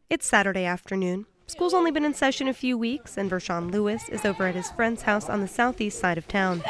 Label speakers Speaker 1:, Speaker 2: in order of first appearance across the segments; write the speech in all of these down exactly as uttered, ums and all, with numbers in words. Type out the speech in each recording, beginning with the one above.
Speaker 1: It's Saturday afternoon. School's only been in session a few weeks, and Vershawn Lewis is over at his friend's house on the southeast side of town.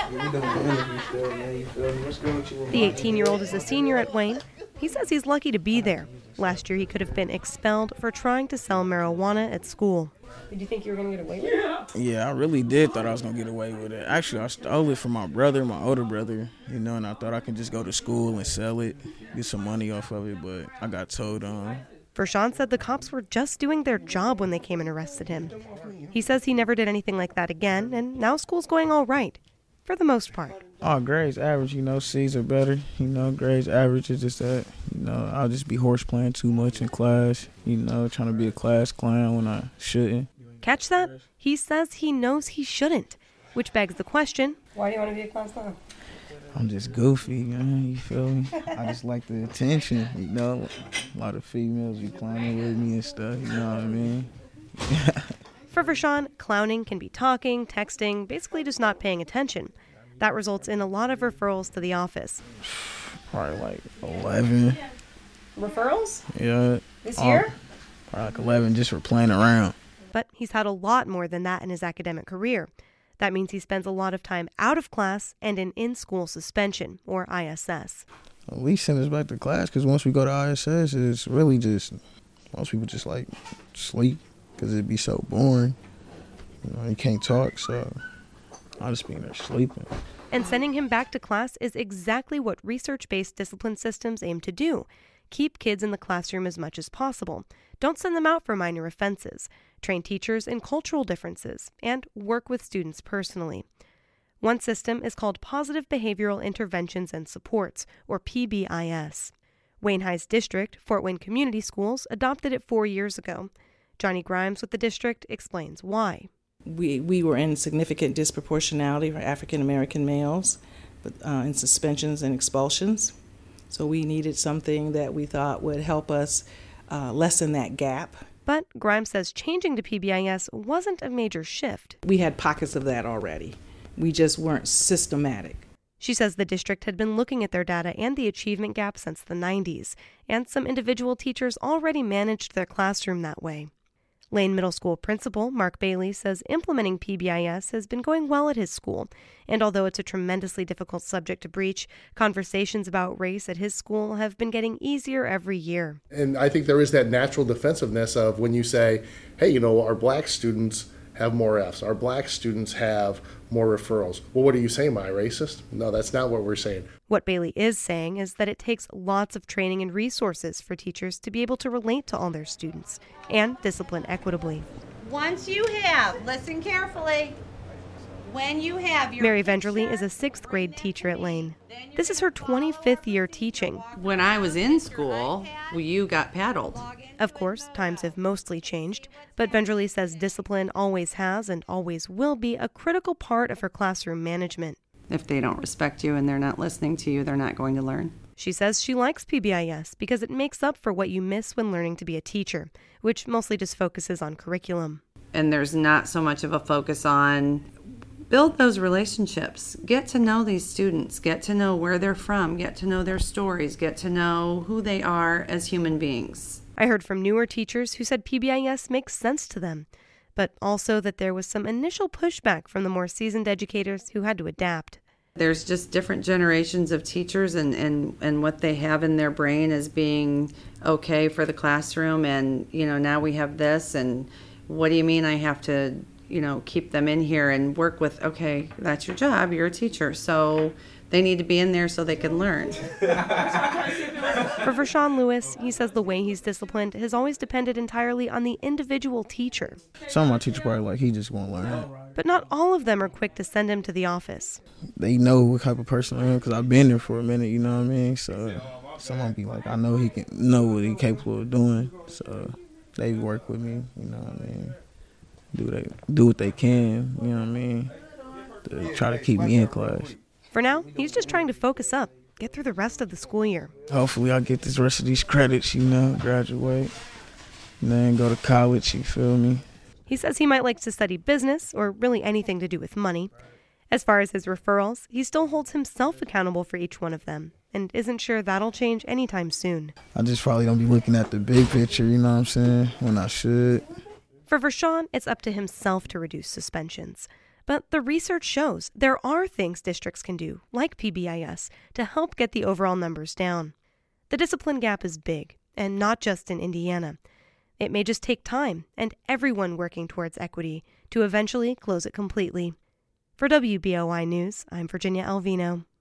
Speaker 1: The eighteen-year-old is a senior at Wayne. He says he's lucky to be there. Last year he could have been expelled for trying to sell marijuana at school. Did you think you were going to get away with it?
Speaker 2: Yeah, I really did thought I was going to get away with it. Actually, I stole it from my brother, my older brother, you know, and I thought I could just go to school and sell it, get some money off of it, but I got told on.
Speaker 1: Vershawn said the cops were just doing their job when they came and arrested him. He says he never did anything like that again, and now school's going all right, for the most part.
Speaker 2: Oh, grades average, you know, C's are better. You know, grades average is just that. You know, I'll just be horse playing too much in class, you know, trying to be a class clown when I shouldn't.
Speaker 1: Catch that? He says he knows he shouldn't, which begs the question, why do you want to be a class clown?
Speaker 2: I'm just goofy, man, you feel me? I just like the attention, you know. A lot of females be clowning with me and stuff, you know what I mean?
Speaker 1: For Vershawn, clowning can be talking, texting, basically just not paying attention. That results in a lot of referrals to the office.
Speaker 2: Probably like eleven.
Speaker 1: Referrals?
Speaker 2: Yeah.
Speaker 1: This year?
Speaker 2: Probably like eleven just for playing around.
Speaker 1: But he's had a lot more than that in his academic career. That means he spends a lot of time out of class and in in-school suspension, or I S S.
Speaker 2: At least send us back to class, because once we go to I S S, it's really just, most people just like sleep, because it'd be so boring. You know, you can't talk, so I'll just be in there sleeping.
Speaker 1: And sending him back to class is exactly what research-based discipline systems aim to do. Keep kids in the classroom as much as possible. Don't send them out for minor offenses. Train teachers in cultural differences, and work with students personally. One system is called Positive Behavioral Interventions and Supports, or P B I S. Wayne High's district, Fort Wayne Community Schools, adopted it four years ago. Johnny Grimes with the district explains why.
Speaker 3: We we were in significant disproportionality for African American males but, uh, in suspensions and expulsions. So we needed something that we thought would help us uh, lessen that gap.
Speaker 1: But Grimes says changing to P B I S wasn't a major shift.
Speaker 3: We had pockets of that already. We just weren't systematic.
Speaker 1: She says the district had been looking at their data and the achievement gap since the nineties, and some individual teachers already managed their classroom that way. Lane Middle School principal Mark Bailey says implementing P B I S has been going well at his school, and although it's a tremendously difficult subject to breach, conversations about race at his school have been getting easier every year.
Speaker 4: And I think there is that natural defensiveness of when you say, hey, you know, our black students have more F's, our black students have more referrals. Well, what are you saying, am I racist? No, that's not what we're saying.
Speaker 1: What Bailey is saying is that it takes lots of training and resources for teachers to be able to relate to all their students and discipline equitably.
Speaker 5: Once you have, listen carefully, when you have your
Speaker 1: Mary Venderly is a sixth grade teacher at Lane. This is her twenty-fifth year teaching.
Speaker 6: When I was in school, you got paddled.
Speaker 1: Of course, times have mostly changed, but Venderly says discipline always has and always will be a critical part of her classroom management.
Speaker 6: If they don't respect you and they're not listening to you, they're not going to learn.
Speaker 1: She says she likes P B I S because it makes up for what you miss when learning to be a teacher, which mostly just focuses on curriculum.
Speaker 6: And there's not so much of a focus on build those relationships. Get to know these students. Get to know where they're from. Get to know their stories. Get to know who they are as human beings.
Speaker 1: I heard from newer teachers who said P B I S makes sense to them, but also that there was some initial pushback from the more seasoned educators who had to adapt.
Speaker 6: There's just different generations of teachers and, and, and what they have in their brain as being okay for the classroom. And, you know, now we have this, and what do you mean I have to, you know, keep them in here and work with, okay, that's your job, you're a teacher, so they need to be in there so they can learn.
Speaker 1: For Vershawn Lewis, he says the way he's disciplined has always depended entirely on the individual teacher.
Speaker 2: Some of my teachers probably like, he just won't learn.
Speaker 1: But not all of them are quick to send him to the office.
Speaker 2: They know what type of person I am because I've been there for a minute, you know what I mean? So some of them be like, I know he can know what he's capable of doing. So they work with me, you know what I mean? Do they do what they can, you know what I mean? To try to keep me in class.
Speaker 1: For now, he's just trying to focus up, get through the rest of the school year.
Speaker 2: Hopefully I'll get this rest of these credits, you know, graduate, and then go to college, you feel me?
Speaker 1: He says he might like to study business or really anything to do with money. As far as his referrals, he still holds himself accountable for each one of them. and isn't sure that'll change anytime soon.
Speaker 2: I just probably don't be looking at the big picture, you know what I'm saying, when I should.
Speaker 1: For Vershawn, it's up to himself to reduce suspensions. But the research shows there are things districts can do, like P B I S, to help get the overall numbers down. The discipline gap is big, and not just in Indiana. It may just take time and everyone working towards equity to eventually close it completely. For W B O I News, I'm Virginia Alvino.